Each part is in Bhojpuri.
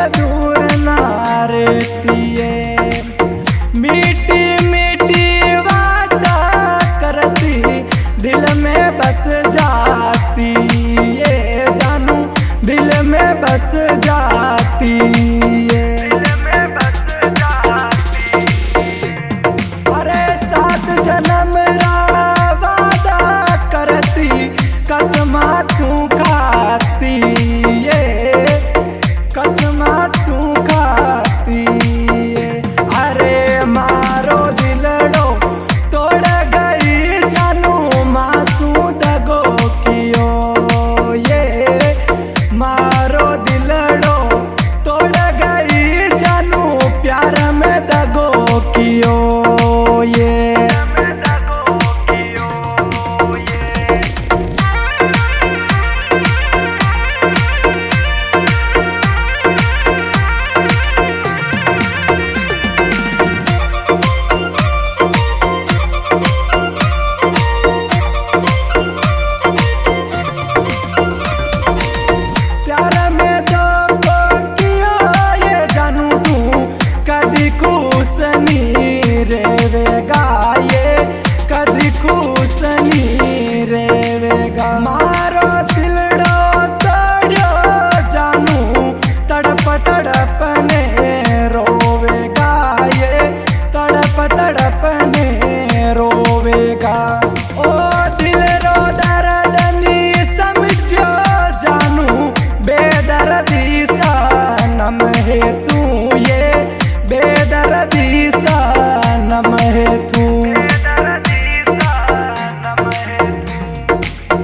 दूर ना रहती, मीठी मीठी बात करती दिल में बस जाती, ये जानू दिल में बस जाती, दिल में बस जाती। अरे 7 जन्म रा वादा करती कसमा तू खाती, ये कसमा तू खाती। अरे मारो दिलड़ो तोड़ गई जानू मासू दगो कियो, ये मारो दिलड़ो तोड़ गई जानू प्यार में दगो कियो, ये रेवेगा, ये कदी खुश नहीं रेवेगा। मारो दिलड़ो तोड़ो जानू तड़प तड़प ने रोवेगा, ये तड़प तड़प ने रोवेगा। ओ दिल रो दर्द नी समझो जानू बेदर्दी सनम है तू, ये बेदर्दी सनम है तू, बेदर्दी सनम है तू।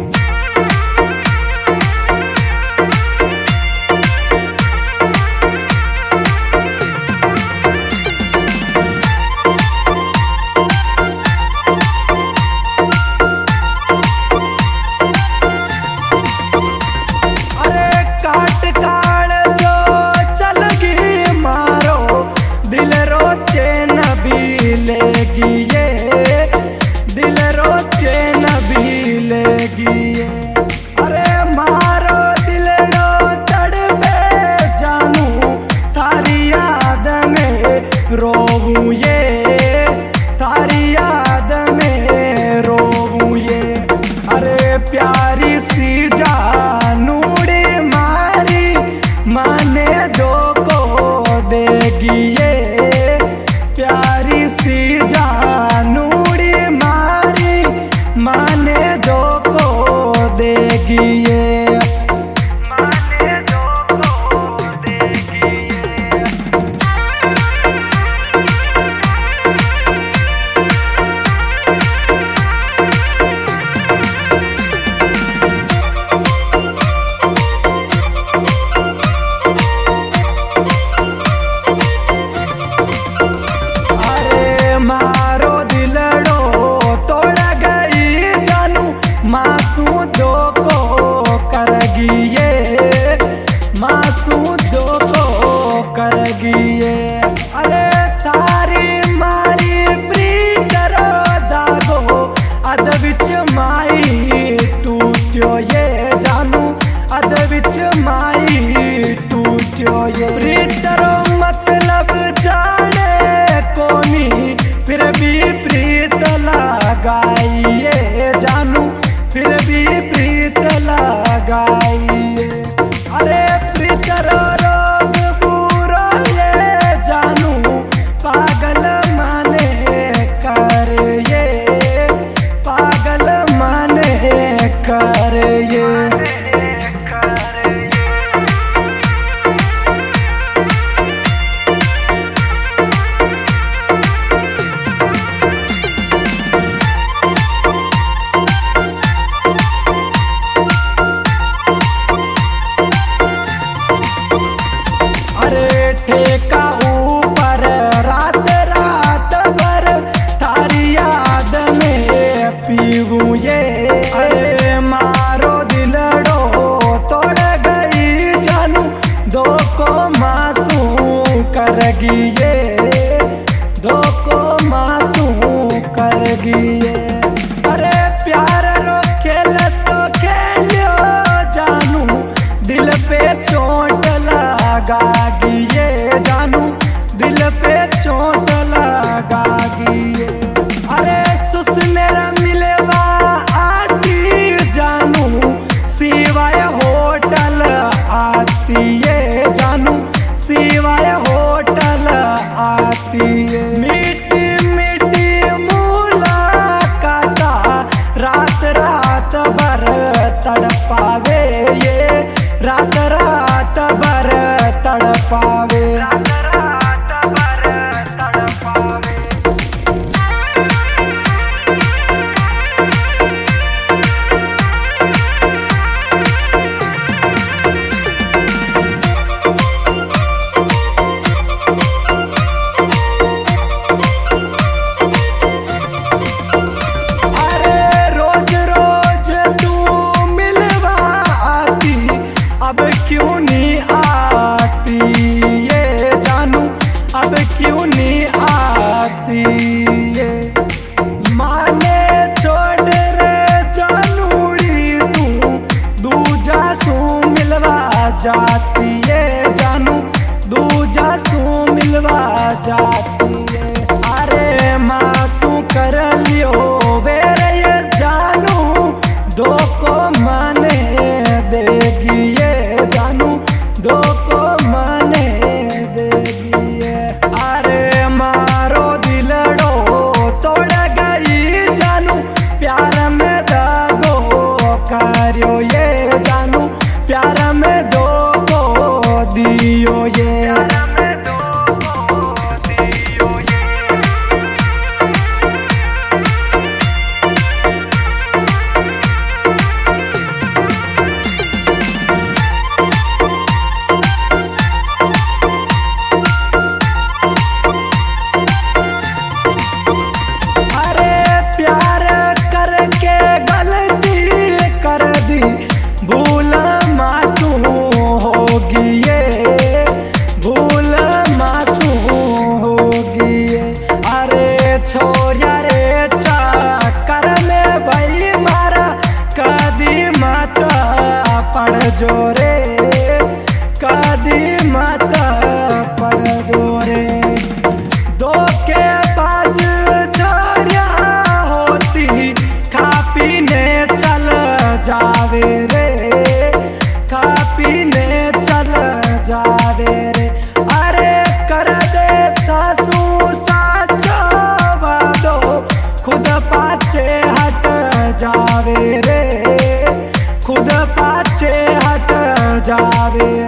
अरे काट काल जो चल गई मारो दिल रो चैन भी लेगी, ये दिल रो चैन भी लेगी, ये। अरे मारो दिल रो तड़पे जानू थारी याद में रोऊं, ये थारी याद में रोऊं, ये। अरे प्यारी सी जानूड़ी मारी माने दो को देगी, ये प्यारी सी जानूड़ी मारी माने दो को देगी, ये माने दो को देगी, ये। मारो दिलड़ो तोड़ गई जानू मासू दो को करगी, ये मासू दो को करगी, ये। अरे थारी मारी प्रीत रो दागो अद विच माई टूट्यो, ये जानू अद विच माई टूट्यो, ये। प्रीत रो मतलब जाने कोनी फिर भी प्रीत लगाइए जानू, फिर भी प्रीत लगाइए। अरे प्रीत रो रोग बुरा ये जानू पागल माने कर, ये पागल माने कर, ये। ठेका ऊपर रात रात भर थारी याद में पीऊं, ये। अरे मारो दिलड़ो तोड़ गई जानू दो को मासू करगी, ये दो को मासू करगी, ये। अरे प्यार रो खेल तो खेलो जानू दिल पे चोट लगागी, चोट लगागी। अरे सुसनेर मिलवा आती जानू सिवाय होटल आती है, जानू सिवाय होटल आती है। मीठी मीठी मुलाकाता रात रात भर तड़पावे ये, रात रात भर तड़पावे, रात रात भर तड़पावे। अब क्यों नहीं आती ये जानू, अब क्यों नहीं आती ये। माने छोड़ रे जानूड़ी तू दूजा सू मिलवा जाती है, जानू दूजा सू मिलवा जाती है। अरे मासू कर लियो वेरे ये जानू दो को माने देगी ये, जानू दो को माने देगी ये। अरे मारो दिलड़ो तोड़ गई जानू प्यार में दागो कार्यो ये, जानू प्यार में दो को दियो ये, प्यार में दो को दियो ये। भूल मासूम होगी ये, भूल मासूम होगी ये। अरे छोरिया रे चक्कर में भाई मारा कदी मत पड़ जो रे, कदी मत पड़ जो रे। दो के बाज छोरिया होती खा पीने चल जावे रे, खा पीने चल जावे रे। अरे कर देता सू साचो वादो खुद पाछे हट जावे रे, खुद पाछे हट जावे